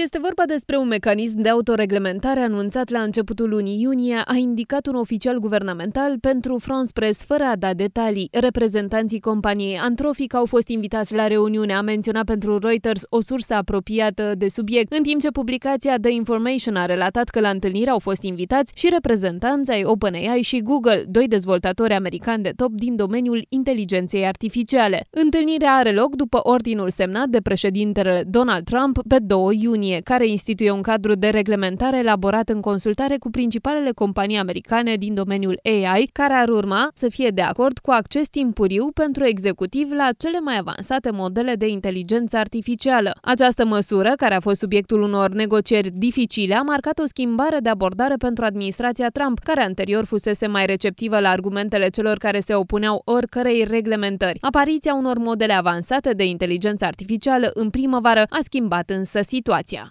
Este vorba despre un mecanism de autoreglementare anunțat la începutul lunii iunie, a indicat un oficial guvernamental pentru France Press fără a da detalii. Reprezentanții companiei Anthropic au fost invitați la reuniune, a menționat pentru Reuters o sursă apropiată de subiect, în timp ce publicația The Information a relatat că la întâlnire au fost invitați și reprezentanți ai OpenAI și Google, doi dezvoltatori americani de top din domeniul inteligenței artificiale. Întâlnirea are loc după ordinul semnat de președintele Donald Trump pe 2 iunie, care instituie un cadru de reglementare elaborat în consultare cu principalele companii americane din domeniul AI, care ar urma să fie de acord cu acces timpuriu pentru executiv la cele mai avansate modele de inteligență artificială. Această măsură, care a fost subiectul unor negocieri dificile, a marcat o schimbare de abordare pentru administrația Trump, care anterior fusese mai receptivă la argumentele celor care se opuneau oricărei reglementări. Apariția unor modele avansate de inteligență artificială în primăvară a schimbat însă situația.